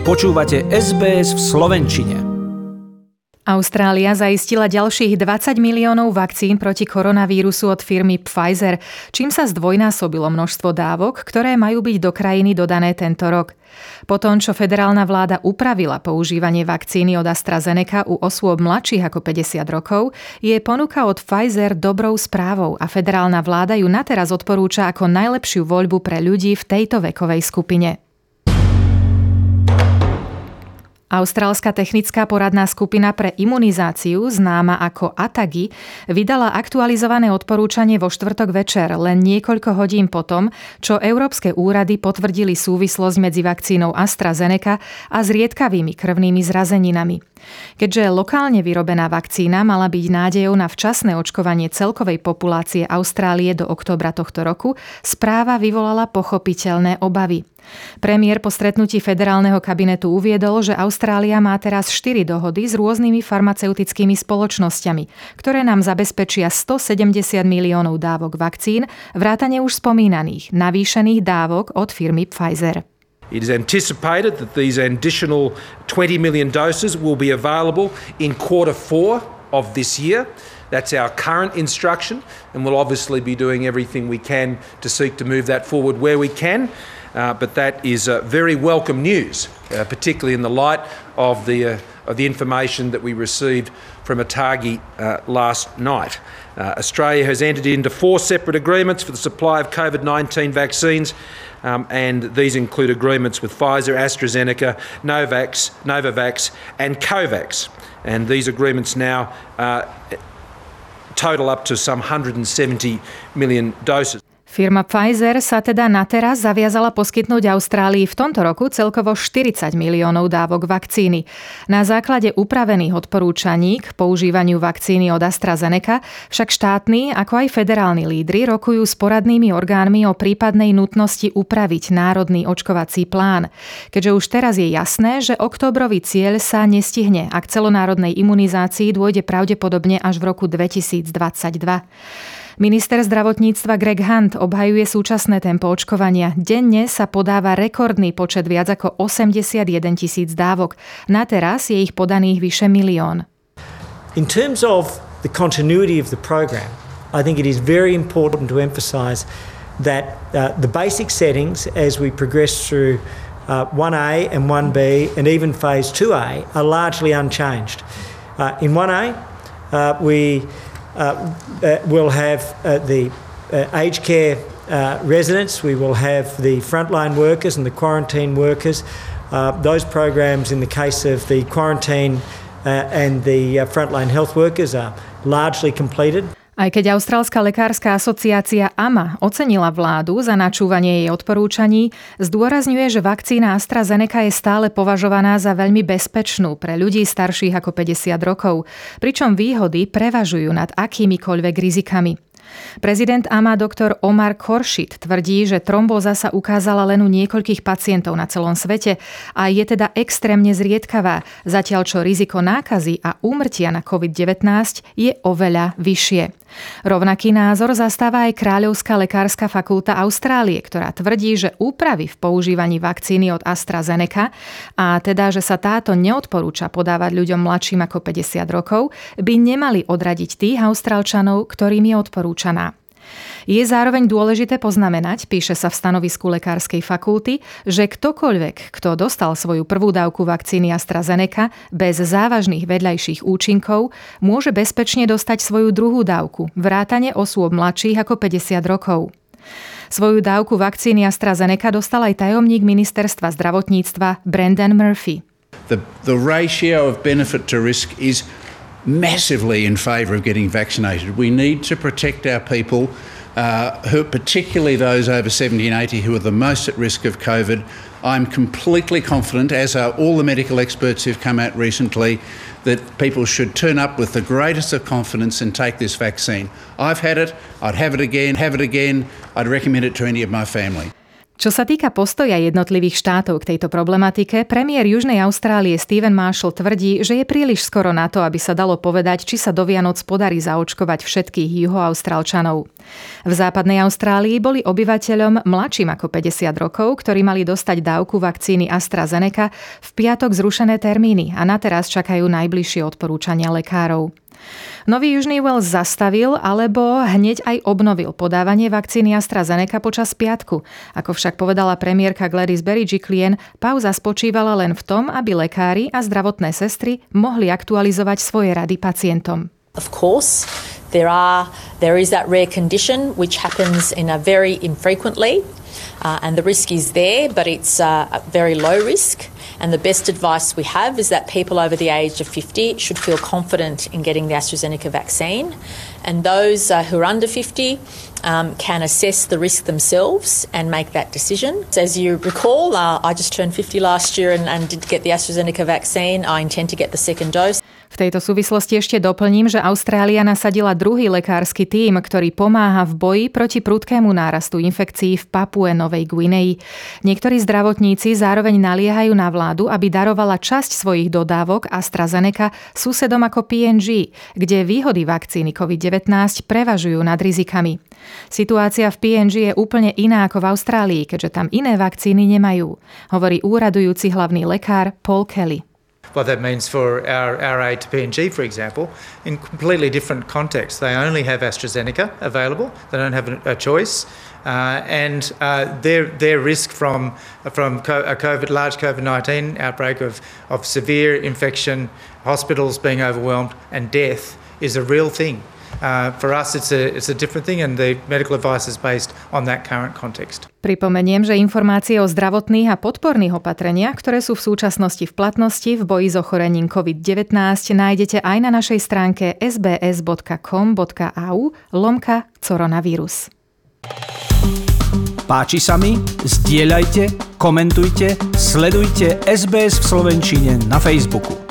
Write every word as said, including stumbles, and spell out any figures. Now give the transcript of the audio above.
Počúvate es bé es v slovenčine. Austrália zaistila ďalších dvadsať miliónov vakcín proti koronavírusu od firmy Pfizer, čím sa zdvojnásobilo množstvo dávok, ktoré majú byť do krajiny dodané tento rok. Potom, čo federálna vláda upravila používanie vakcíny od AstraZeneca u osôb mladších ako päťdesiat rokov, je ponuka od Pfizer dobrou správou a federálna vláda ju nateraz odporúča ako najlepšiu voľbu pre ľudí v tejto vekovej skupine. Austrálska technická poradná skupina pre imunizáciu, známa ako á té á gé í, vydala aktualizované odporúčanie vo štvrtok večer, len niekoľko hodín potom, čo európske úrady potvrdili súvislosť medzi vakcínou AstraZeneca a zriedkavými krvnými zrazeninami. Keďže lokálne vyrobená vakcína mala byť nádejou na včasné očkovanie celkovej populácie Austrálie do októbra tohto roku, správa vyvolala pochopiteľné obavy. Premiér po stretnutí federálneho kabinetu uviedol, že Austrália má teraz štyri dohody s rôznymi farmaceutickými spoločnosťami, ktoré nám zabezpečia stosedemdesiat miliónov dávok vakcín, vrátane už spomínaných navýšených dávok od firmy Pfizer. It is anticipated that these additional twenty million doses will be available in quarter four of this year. That's our current instruction, and we'll obviously be doing everything we can to seek to move that forward where we can. Uh, but that is uh, very welcome news, uh, particularly in the light of the uh, of the information that we received from A T A G I uh, last night. Uh, Australia has entered into four separate agreements for the supply of COVID nineteen vaccines, um, and these include agreements with Pfizer, AstraZeneca, Novavax, Novavax, and COVAX. And these agreements now uh, total up to some one hundred seventy million doses. Firma Pfizer sa teda nateraz zaviazala poskytnúť Austrálii v tomto roku celkovo štyridsať miliónov dávok vakcíny. Na základe upravených odporúčaní k používaniu vakcíny od AstraZeneca však štátni ako aj federálni lídri rokujú s poradnými orgánmi o prípadnej nutnosti upraviť národný očkovací plán. Keďže už teraz je jasné, že októbrový cieľ sa nestihne a k celonárodnej imunizácii dôjde pravdepodobne až v roku dvetisícdvadsaťdva. Minister zdravotníctva Greg Hunt obhajuje súčasné tempo očkovania. Denne sa podáva rekordný počet viac ako osemdesiatjeden tisíc dávok. Na teraz je ich podaných vyše milión. In terms of the continuity of the program, I think it is very important to emphasize that uh, the basic settings as we progress through uh, one A and one B and even phase two A are largely unchanged. Uh, in one A, uh, we Uh, uh, we'll have uh, the uh, aged care uh, residents, we will have the frontline workers and the quarantine workers. Uh, those programs in the case of the quarantine uh, and the uh, frontline health workers are largely completed. Aj keď Austrálska lekárska asociácia á em á ocenila vládu za načúvanie jej odporúčaní, zdôrazňuje, že vakcína AstraZeneca je stále považovaná za veľmi bezpečnú pre ľudí starších ako päťdesiat rokov, pričom výhody prevažujú nad akýmikoľvek rizikami. Prezident á em á doktor Omar Khorshid tvrdí, že trombóza sa ukázala len u niekoľkých pacientov na celom svete a je teda extrémne zriedkavá, zatiaľ čo riziko nákazy a úmrtia na covid devätnásť je oveľa vyššie. Rovnaký názor zastáva aj Kráľovská lekárska fakulta Austrálie, ktorá tvrdí, že úpravy v používaní vakcíny od AstraZeneca, a teda, že sa táto neodporúča podávať ľuďom mladším ako päťdesiat rokov, by nemali odradiť tých Austrálčanov, ktorým je odporúčaná. Je zároveň dôležité poznamenať, píše sa v stanovisku lekárskej fakulty, že ktokoľvek, kto dostal svoju prvú dávku vakcíny AstraZeneca bez závažných vedľajších účinkov, môže bezpečne dostať svoju druhú dávku, vrátane osôb mladších ako päťdesiat rokov. Svoju dávku vakcíny AstraZeneca dostal aj tajomník ministerstva zdravotníctva Brendan Murphy. The, the ratio of benefit to risk is massively in favour of getting vaccinated. We need to protect our people, uh, who, particularly those over seventy and eighty who are the most at risk of COVID. I'm completely confident, as are all the medical experts who've come out recently, that people should turn up with the greatest of confidence and take this vaccine. I've had it, I'd have it again, have it again, I'd recommend it to any of my family. Čo sa týka postoja jednotlivých štátov k tejto problematike, premiér Južnej Austrálie Stephen Marshall tvrdí, že je príliš skoro na to, aby sa dalo povedať, či sa do Vianoc podarí zaočkovať všetkých juhoaustrálčanov. V západnej Austrálii boli obyvateľom mladším ako päťdesiat rokov, ktorí mali dostať dávku vakcíny AstraZeneca, v piatok zrušené termíny a na teraz čakajú najbližšie odporúčania lekárov. Nový Južný Wales zastavil alebo hneď aj obnovil podávanie vakcíny AstraZeneca počas piatku. Ako však povedala premiérka Gladys Berejiklian, pauza spočívala len v tom, aby lekári a zdravotné sestry mohli aktualizovať svoje rady pacientom. Of course, there are there is that rare condition which happens in a very infrequently, uh, and the risk is there, but it's uh, a very low risk. And the best advice we have is that people over the age of fifty should feel confident in getting the AstraZeneca vaccine. And those uh, who are under fifty um, can assess the risk themselves and make that decision. As you recall, uh, I just turned fifty last year and, and did get the AstraZeneca vaccine. I intend to get the second dose. V tejto súvislosti ešte doplním, že Austrália nasadila druhý lekársky tím, ktorý pomáha v boji proti prudkému nárastu infekcií v Papue Novej Guinei. Niektorí zdravotníci zároveň naliehajú na vládu, aby darovala časť svojich dodávok AstraZeneca susedom ako pé en gé, kde výhody vakcíny covid devätnásť prevažujú nad rizikami. Situácia v pé en gé je úplne iná ako v Austrálii, keďže tam iné vakcíny nemajú, hovorí úradujúci hlavný lekár Paul Kelly. What that means for our, our aid to P N G, for example, in completely different contexts. They only have AstraZeneca available. They don't have a, a choice. Uh, and uh, their their risk from from a COVID, large COVID nineteen outbreak of, of severe infection, hospitals being overwhelmed and death is a real thing. Uh, for us it's a, it's a different thing and the medical advice is based on that current context. Pripomeniem, že informácie o zdravotných a podporných opatreniach, ktoré sú v súčasnosti v platnosti v boji s ochorením covid devätnásť, nájdete aj na našej stránke es bé es bodka com bodka á u lomka koronavírus. Páči sa mi? Zdieľajte, komentujte, sledujte es bé es v slovenčine na Facebooku.